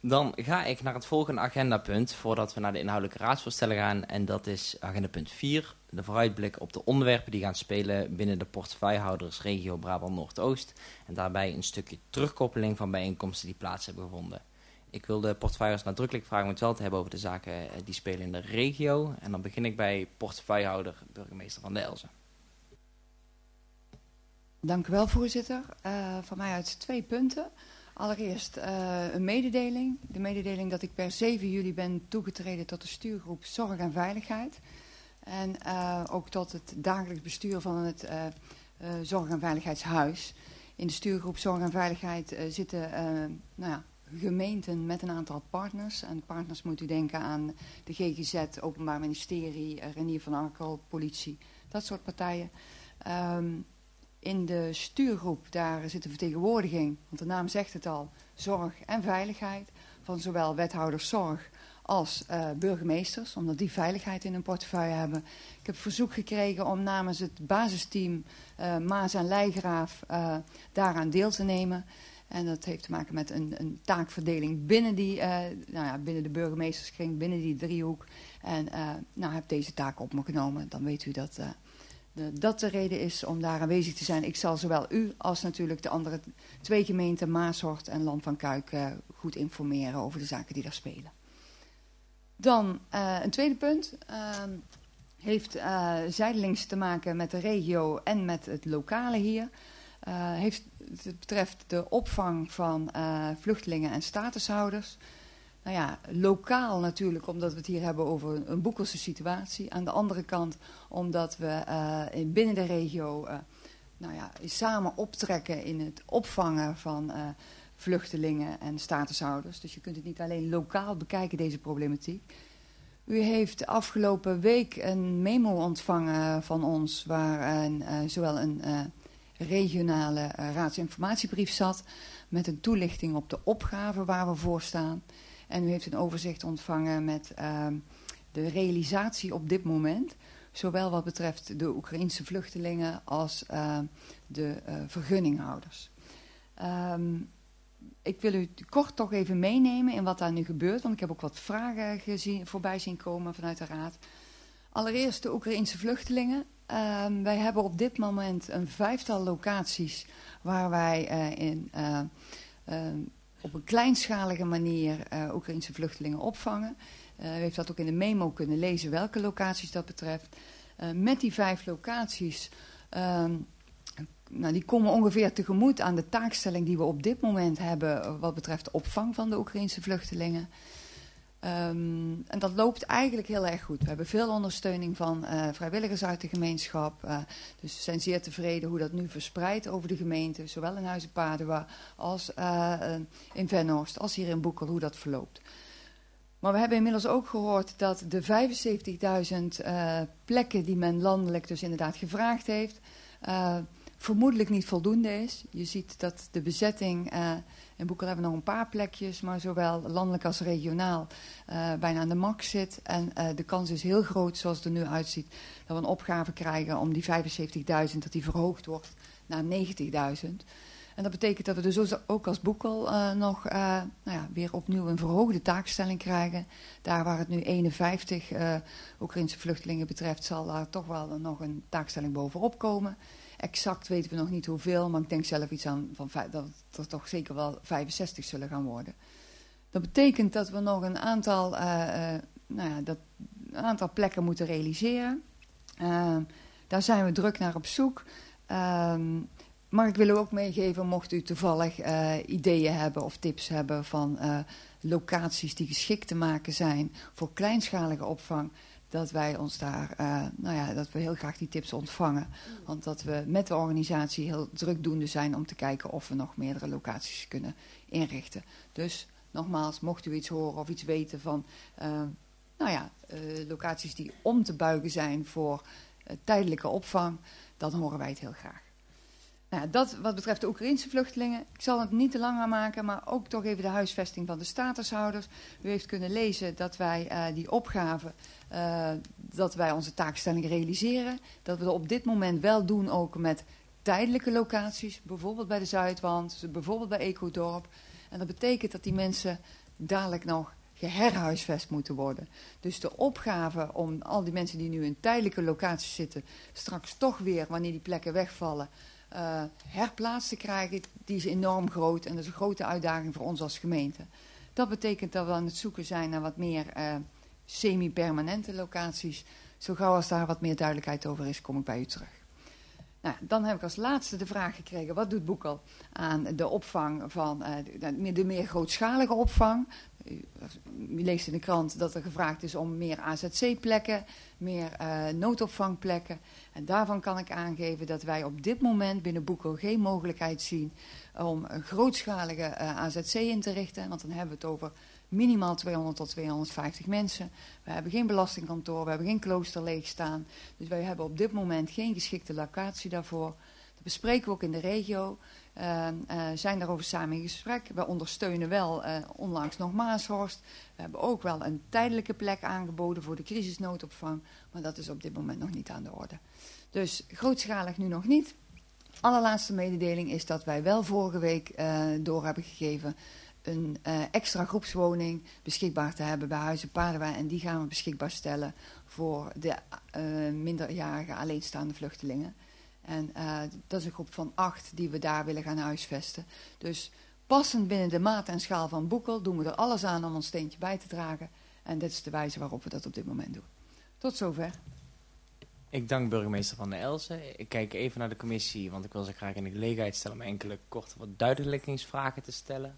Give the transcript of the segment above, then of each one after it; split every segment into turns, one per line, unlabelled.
Dan ga ik naar het volgende agendapunt voordat we naar de inhoudelijke raadsvoorstellen gaan. En dat is agendapunt 4. De vooruitblik op de onderwerpen die gaan spelen binnen de portefeuillehouders regio Brabant Noordoost. En daarbij een stukje terugkoppeling van bijeenkomsten die plaats hebben gevonden. Ik wil de portefeuillehouders nadrukkelijk vragen om het wel te hebben over de zaken die spelen in de regio. En dan begin ik bij portefeuillehouder burgemeester Van Delzen.
Dank u wel, voorzitter. Van mij uit 2 punten. Allereerst een mededeling. De mededeling dat ik per 7 juli ben toegetreden tot de stuurgroep Zorg en Veiligheid. En ook tot het dagelijks bestuur van het Zorg- en Veiligheidshuis. In de stuurgroep Zorg en Veiligheid zitten gemeenten met een aantal partners. En partners moet u denken aan de GGZ, Openbaar Ministerie, Renier van Arkel, politie, dat soort partijen. In de stuurgroep, daar zit een vertegenwoordiging, want de naam zegt het al, zorg en veiligheid, van zowel wethouders zorg als burgemeesters, omdat die veiligheid in hun portefeuille hebben. Ik heb verzoek gekregen om namens het basisteam Maas en Leijgraaf daaraan deel te nemen. En dat heeft te maken met een taakverdeling binnen binnen de burgemeesterskring, binnen die driehoek. En heb deze taak op me genomen. Dan weet u dat dat de reden is om daar aanwezig te zijn. Ik zal zowel u als natuurlijk de andere 2 gemeenten, Maashort en Land van Kuik, goed informeren over de zaken die daar spelen. Dan een tweede punt. Heeft zijdelings te maken met de regio en met het lokale hier. Het betreft de opvang van vluchtelingen en statushouders. Nou ja, lokaal natuurlijk, omdat we het hier hebben over een Boekelse situatie. Aan de andere kant, omdat we binnen de regio samen optrekken in het opvangen van vluchtelingen en statushouders. Dus je kunt het niet alleen lokaal bekijken, deze problematiek. U heeft afgelopen week een memo ontvangen van ons, waar zowel een regionale raadsinformatiebrief zat, met een toelichting op de opgave waar we voor staan. En u heeft een overzicht ontvangen met de realisatie op dit moment, zowel wat betreft de Oekraïense vluchtelingen als de vergunninghouders. Ik wil u kort toch even meenemen in wat daar nu gebeurt, want ik heb ook wat vragen voorbij zien komen vanuit de raad. Allereerst de Oekraïense vluchtelingen. Wij hebben op dit moment een 5-tal locaties waar wij op een kleinschalige manier Oekraïense vluchtelingen opvangen. U heeft dat ook in de memo kunnen lezen welke locaties dat betreft. Met die 5 locaties, die komen ongeveer tegemoet aan de taakstelling die we op dit moment hebben wat betreft de opvang van de Oekraïense vluchtelingen. En dat loopt eigenlijk heel erg goed. We hebben veel ondersteuning van vrijwilligers uit de gemeenschap. Dus we zijn zeer tevreden hoe dat nu verspreidt over de gemeente. Zowel in Huizen Padua als in Venhorst als hier in Boekel, hoe dat verloopt. Maar we hebben inmiddels ook gehoord dat de 75.000 plekken die men landelijk dus inderdaad gevraagd heeft, vermoedelijk niet voldoende is. Je ziet dat de bezetting, in Boekel hebben we nog een paar plekjes, maar zowel landelijk als regionaal bijna aan de max zit. En de kans is heel groot, zoals het er nu uitziet, dat we een opgave krijgen om die 75.000, dat die verhoogd wordt naar 90.000. En dat betekent dat we dus ook als Boekel weer opnieuw een verhoogde taakstelling krijgen. Daar waar het nu 51 Oekraïnse vluchtelingen betreft, zal daar toch wel nog een taakstelling bovenop komen. Exact weten we nog niet hoeveel, maar ik denk zelf iets aan dat er toch zeker wel 65 zullen gaan worden. Dat betekent dat we nog een aantal plekken moeten realiseren. Daar zijn we druk naar op zoek. Maar ik wil u ook meegeven, mocht u toevallig ideeën hebben of tips hebben van locaties die geschikt te maken zijn voor kleinschalige opvang, dat wij ons daar, dat we heel graag die tips ontvangen. Want dat we met de organisatie heel drukdoende zijn om te kijken of we nog meerdere locaties kunnen inrichten. Dus nogmaals, mocht u iets horen of iets weten van locaties die om te buigen zijn voor tijdelijke opvang, dan horen wij het heel graag. Nou, dat wat betreft de Oekraïense vluchtelingen. Ik zal het niet te lang aan maken, maar ook toch even de huisvesting van de statushouders. U heeft kunnen lezen dat wij die opgave, dat wij onze taakstelling realiseren. Dat we dat op dit moment wel doen ook met tijdelijke locaties. Bijvoorbeeld bij de Zuidwand, bijvoorbeeld bij Ecodorp. En dat betekent dat die mensen dadelijk nog geherhuisvest moeten worden. Dus de opgave om al die mensen die nu in tijdelijke locaties zitten, straks toch weer, wanneer die plekken wegvallen, herplaatst te krijgen, die is enorm groot. En dat is een grote uitdaging voor ons als gemeente. Dat betekent dat we aan het zoeken zijn naar wat meer semi-permanente locaties. Zo gauw als daar wat meer duidelijkheid over is, kom ik bij u terug. Nou, dan heb ik als laatste de vraag gekregen, wat doet Boekel aan de opvang van de meer grootschalige opvang? U leest in de krant dat er gevraagd is om meer AZC-plekken, meer noodopvangplekken. En daarvan kan ik aangeven dat wij op dit moment binnen Boekel geen mogelijkheid zien om een grootschalige AZC in te richten. Want dan hebben we het over minimaal 200 tot 250 mensen. We hebben geen belastingkantoor, we hebben geen klooster leegstaan. Dus wij hebben op dit moment geen geschikte locatie daarvoor. Dat bespreken we ook in de regio. Zijn daarover samen in gesprek. We ondersteunen wel onlangs nog Maashorst. We hebben ook wel een tijdelijke plek aangeboden voor de crisisnoodopvang. Maar dat is op dit moment nog niet aan de orde. Dus grootschalig nu nog niet. Allerlaatste mededeling is dat wij wel vorige week door hebben gegeven een extra groepswoning beschikbaar te hebben bij Huizen Paardenwijn. En die gaan we beschikbaar stellen voor de minderjarige alleenstaande vluchtelingen. En dat is een groep van 8 die we daar willen gaan huisvesten. Dus passend binnen de maat en schaal van Boekel doen we er alles aan om ons steentje bij te dragen. En dit is de wijze waarop we dat op dit moment doen. Tot zover.
Ik dank burgemeester Van der Elsen. Ik kijk even naar de commissie, want ik wil ze graag in de gelegenheid stellen om enkele korte wat duidelijkingsvragen te stellen.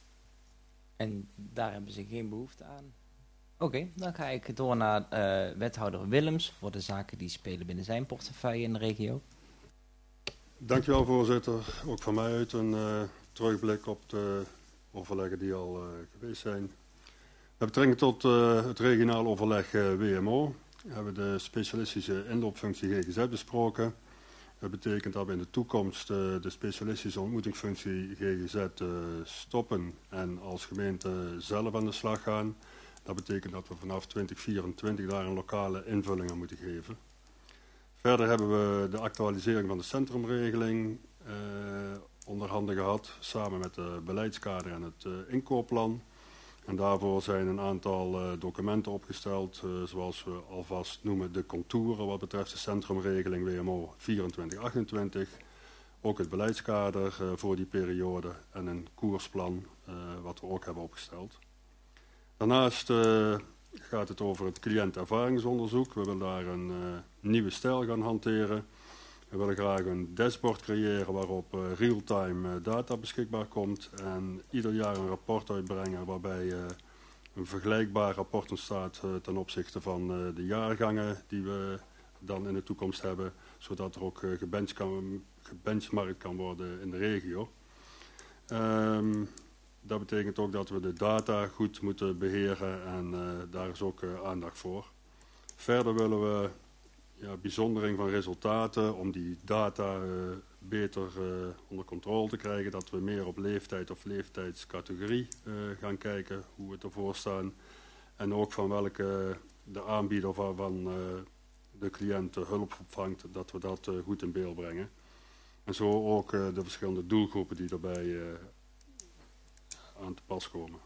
En daar hebben ze geen behoefte aan. Oké, dan ga ik door naar wethouder Willems voor de zaken die spelen binnen zijn portefeuille in de regio.
Dankjewel voorzitter. Ook van mij uit een terugblik op de overleggen die al geweest zijn. Met betrekking tot het regionaal overleg WMO hebben we de specialistische inloopfunctie GGZ besproken. Dat betekent dat we in de toekomst de specialistische ontmoetingsfunctie GGZ stoppen en als gemeente zelf aan de slag gaan. Dat betekent dat we vanaf 2024 daar een lokale invulling aan moeten geven. Verder hebben we de actualisering van de centrumregeling onder handen gehad, samen met de beleidskader en het inkoopplan. En daarvoor zijn een aantal documenten opgesteld, zoals we alvast noemen de contouren wat betreft de centrumregeling WMO 2428. Ook het beleidskader voor die periode en een koersplan wat we ook hebben opgesteld. Daarnaast gaat het over het cliëntervaringsonderzoek. We willen daar een nieuwe stijl gaan hanteren. We willen graag een dashboard creëren waarop real-time data beschikbaar komt. En ieder jaar een rapport uitbrengen waarbij een vergelijkbaar rapport ontstaat ten opzichte van de jaargangen die we dan in de toekomst hebben. Zodat er ook gebenchmarkt kan worden in de regio. Dat betekent ook dat we de data goed moeten beheren en daar is ook aandacht voor. Verder willen we bijzondering van resultaten om die data beter onder controle te krijgen. Dat we meer op leeftijd of leeftijdscategorie gaan kijken hoe we ervoor staan. En ook van welke de aanbieder van de cliënt hulp ontvangt, dat we dat goed in beeld brengen. En zo ook de verschillende doelgroepen die daarbij aan te pas komen.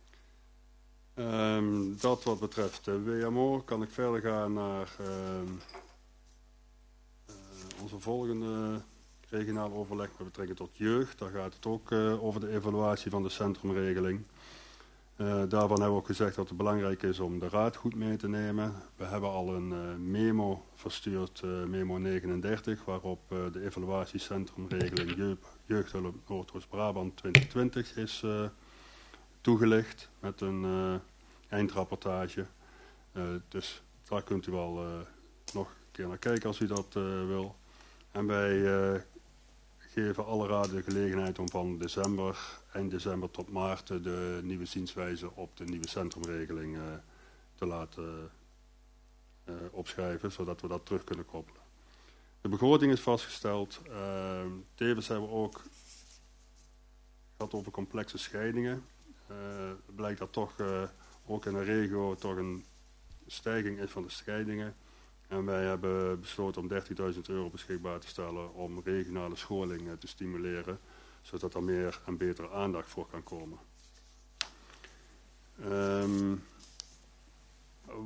Dat wat betreft WMO kan ik verder gaan naar onze volgende regionaal overleg met betrekking tot jeugd. Daar gaat het ook over de evaluatie van de centrumregeling. Daarvan hebben we ook gezegd dat het belangrijk is om de raad goed mee te nemen. We hebben al een memo verstuurd, memo 39, waarop de evaluatie centrumregeling jeugdhulp Noordoost-Brabant 2020 is toegelicht met een eindrapportage. Dus daar kunt u wel nog een keer naar kijken als u dat wil. En wij geven alle raden de gelegenheid om van eind december tot maart de nieuwe zienswijze op de nieuwe centrumregeling te laten opschrijven, zodat we dat terug kunnen koppelen. De begroting is vastgesteld. Tevens hebben we ook gehad over complexe scheidingen. Blijkt dat toch ook in de regio toch een stijging is van de scheidingen. En wij hebben besloten om €30.000 beschikbaar te stellen om regionale scholing te stimuleren, zodat er meer en betere aandacht voor kan komen.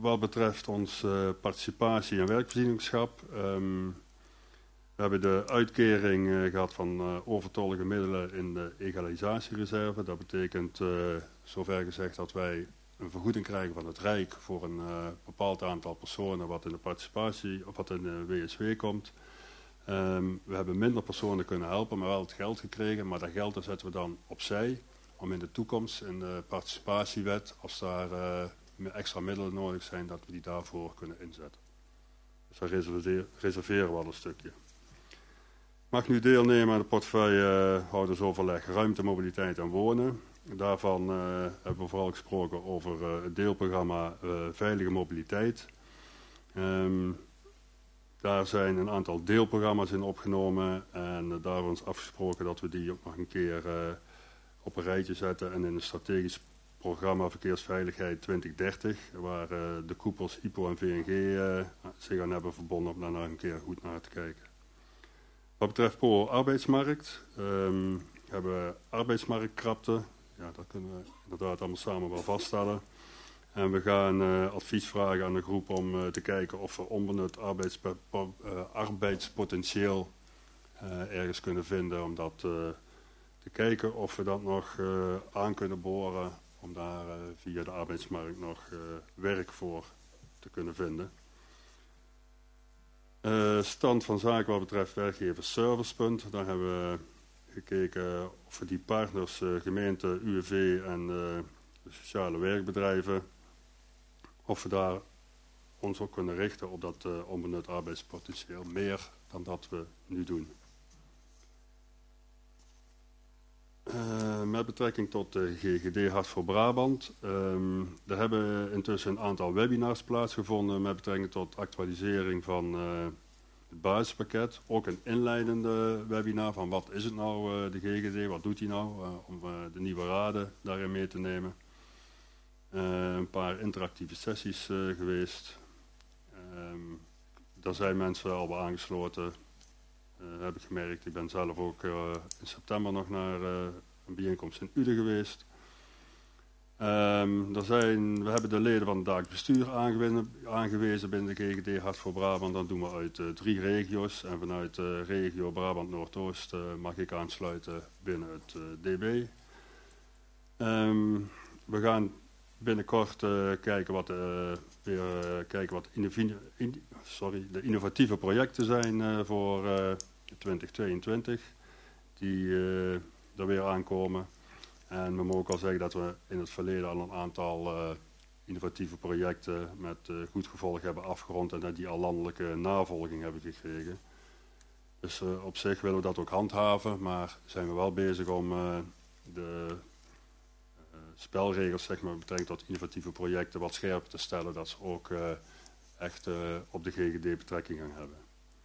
wat betreft ons participatie- en werkvoorzieningschap. We hebben de uitkering gehad van overtollige middelen in de egalisatiereserve. Dat betekent zover gezegd dat wij een vergoeding krijgen van het Rijk voor een bepaald aantal personen wat in de participatie of wat in de WSW komt. We hebben minder personen kunnen helpen, maar wel het geld gekregen. Maar dat geld dat zetten we dan opzij om in de toekomst in de participatiewet, als daar extra middelen nodig zijn, dat we die daarvoor kunnen inzetten. Dus daar reserveren we al een stukje. Ik mag nu deelnemen aan de portefeuillehoudersoverleg ruimte, mobiliteit en wonen. Daarvan hebben we vooral gesproken over het deelprogramma veilige mobiliteit. Daar zijn een aantal deelprogramma's in opgenomen en daar hebben we ons afgesproken dat we die ook nog een keer op een rijtje zetten en in een strategisch programma Verkeersveiligheid 2030, waar de koepels IPO en VNG zich aan hebben verbonden om daar nog een keer goed naar te kijken. Wat betreft arbeidsmarkt, hebben we arbeidsmarktkrapte. Ja, dat kunnen we inderdaad allemaal samen wel vaststellen. En we gaan advies vragen aan de groep om te kijken of we onbenut arbeidspotentieel ergens kunnen vinden. Om dat te kijken of we dat nog aan kunnen boren. Om daar via de arbeidsmarkt nog werk voor te kunnen vinden. Stand van zaken wat betreft werkgeversservicepunt. Daar hebben we gekeken of we die partners, gemeente, UWV en de sociale werkbedrijven, of we daar ons ook kunnen richten op dat onbenut arbeidspotentieel, meer dan dat we nu doen. Met betrekking tot de GGD Hart voor Brabant. Er hebben intussen een aantal webinars plaatsgevonden met betrekking tot actualisering van het basispakket. Ook een inleidende webinar van wat is het nou, de GGD, wat doet hij nou, om de nieuwe raden daarin mee te nemen. Een paar interactieve sessies geweest. Daar zijn mensen al bij aangesloten. Heb ik gemerkt. Ik ben zelf ook in september nog naar een bijeenkomst in Uden geweest. We hebben de leden van het dagelijks bestuur aangewezen binnen de GGD Hart voor Brabant. Dat doen we uit 3 regio's. En vanuit de regio Brabant Noordoost mag ik aansluiten binnen het DB. We gaan binnenkort kijken wat de innovatieve projecten zijn voor 2022. Die er weer aankomen. En we mogen ook al zeggen dat we in het verleden al een aantal innovatieve projecten met goed gevolg hebben afgerond en dat die al landelijke navolging hebben gekregen. Dus op zich willen we dat ook handhaven, maar zijn we wel bezig om de spelregels, zeg maar, betrekking tot innovatieve projecten wat scherper te stellen, dat ze ook echt op de GGD betrekking gaan hebben.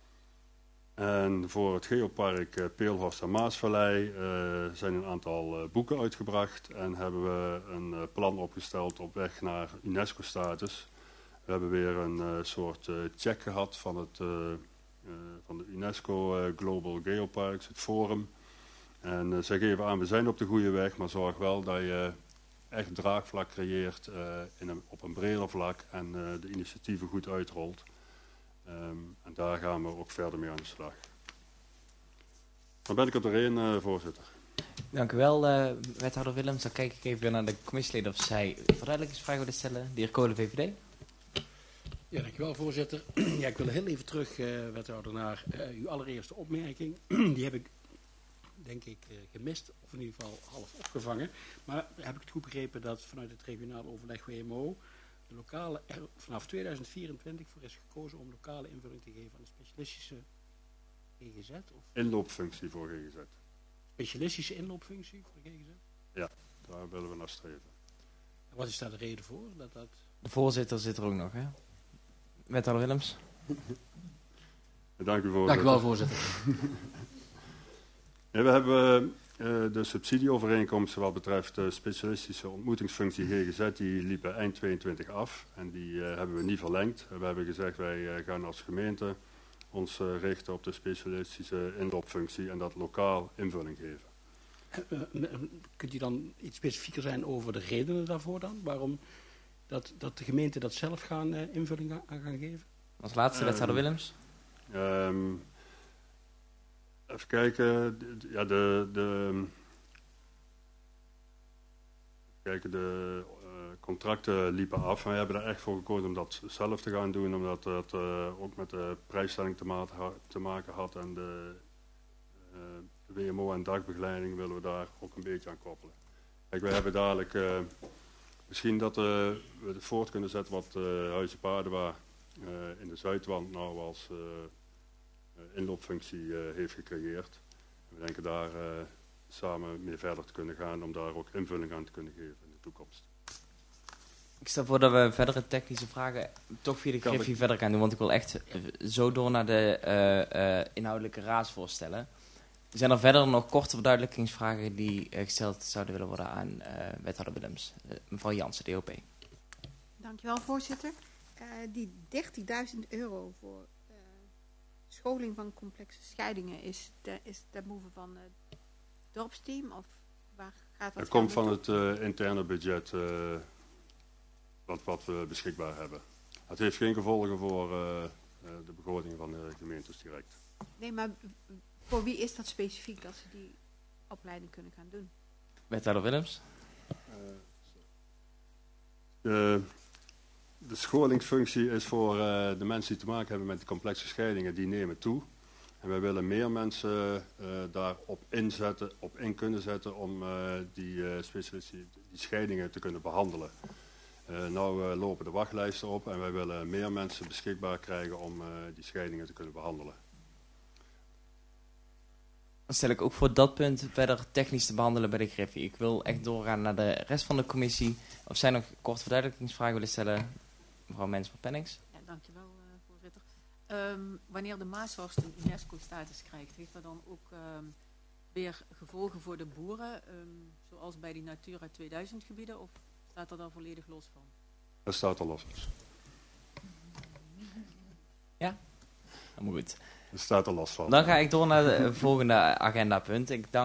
En voor het geopark Peelhorst en Maasvallei zijn een aantal boeken uitgebracht en hebben we een plan opgesteld op weg naar UNESCO-status. We hebben weer een soort check gehad van de UNESCO Global Geoparks, het forum. En zij geven aan, we zijn op de goede weg, maar zorg wel dat je echt draagvlak creëert op een breder vlak en de initiatieven goed uitrolt. En daar gaan we ook verder mee aan de slag. Dan ben ik er doorheen, voorzitter.
Dank u wel, wethouder Willems. Dan kijk ik even weer naar de commissieleden of zij verduidelijkingsvragen willen stellen. De heer Kolen, VVD.
Ja, dankjewel, voorzitter. Ja, ik wil heel even terug, wethouder, naar uw allereerste opmerking. Die heb ik, denk ik, gemist, of in ieder geval half opgevangen. Maar heb ik het goed begrepen dat vanuit het regionaal overleg WMO de lokale vanaf 2024 voor is gekozen om lokale invulling te geven aan de specialistische GGZ? Of
inloopfunctie voor GGZ.
Specialistische inloopfunctie voor GGZ?
Ja, daar willen we naar streven.
En wat is daar de reden voor?
De voorzitter zit er ook nog, hè? Wethouder Willems.
Dank u, voorzitter.
Dank u wel, voorzitter.
Ja, we hebben de subsidieovereenkomsten wat betreft de specialistische ontmoetingsfunctie GGZ, die liepen eind 22 af en die hebben we niet verlengd. We hebben gezegd, wij gaan als gemeente ons richten op de specialistische inloopfunctie en dat lokaal invulling geven.
Kunt u dan iets specifieker zijn over de redenen daarvoor dan? Waarom dat de gemeenten dat zelf gaan invulling aan gaan geven?
Als laatste wethouder Willems.
Even kijken. De contracten liepen af. En we hebben er echt voor gekozen om dat zelf te gaan doen. Omdat dat ook met de prijsstelling te maken had. En de WMO en dagbegeleiding willen we daar ook een beetje aan koppelen. Kijk, we hebben dadelijk misschien dat we het voort kunnen zetten wat Huizen Paardenwaar in de Zuidwand nou als inloopfunctie heeft gecreëerd. We denken daar samen mee verder te kunnen gaan om daar ook invulling aan te kunnen geven in de toekomst.
Ik stel voor dat we verdere technische vragen toch via de Griffie verder gaan doen, want ik wil echt zo door naar de inhoudelijke raadsvoorstellen. Zijn er verder nog korte verduidelijkingsvragen die gesteld zouden willen worden aan wethouder Willems? Mevrouw Jansen, DOP.
Dankjewel, voorzitter. Die €30.000 voor scholing van complexe scheidingen is ten behoeve van het dorpsteam? Of waar gaat dat?
Het komt van het interne budget wat we beschikbaar hebben. Het heeft geen gevolgen voor de begroting van de gemeentes direct.
Nee, maar voor wie is dat specifiek dat ze die opleiding kunnen gaan doen?
Wethouder Willems.
De scholingsfunctie is voor de mensen die te maken hebben met die complexe scheidingen, die nemen toe. En wij willen meer mensen daarop in kunnen zetten om die scheidingen te kunnen behandelen. Nou lopen de wachtlijsten op en wij willen meer mensen beschikbaar krijgen om die scheidingen te kunnen behandelen.
Dan stel ik ook voor dat punt verder technisch te behandelen bij de Griffie. Ik wil echt doorgaan naar de rest van de commissie. Of zijn er nog korte verduidelijkingsvragen willen stellen? Mevrouw Mens-Pennings.
Ja, dankjewel voorzitter. Wanneer de Maashorst een UNESCO-status krijgt, heeft dat dan ook weer gevolgen voor de boeren? Zoals bij die Natura 2000 gebieden? Of staat er dan volledig los van?
Dat staat er los.
Ja? Helemaal goed.
Dat staat er los van.
Dan ga ik door naar het volgende agendapunt. Ik dank